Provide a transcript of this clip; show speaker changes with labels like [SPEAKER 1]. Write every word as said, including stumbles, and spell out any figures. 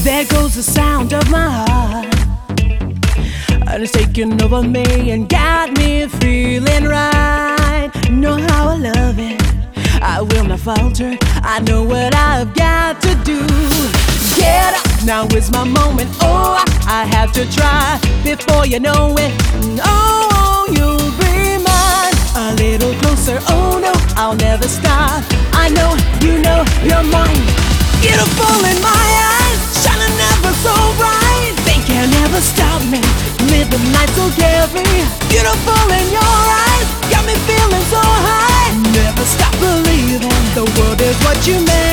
[SPEAKER 1] There goes the sound of my heart, and it's taking over me and got me feeling right. Know how I love it, I will not falter. I know what I've got to do. Get up, now is my moment. Oh, I, I have to try before you know it. Oh, you'll be mine. A little closer, oh no, I'll never stop. I know, you know, you're mine. Beautiful in my eyes, shining ever so bright. They can never stop me, live the night so carefree. Beautiful in your eyes, got me feeling so high. Never stop believing the world is what you made.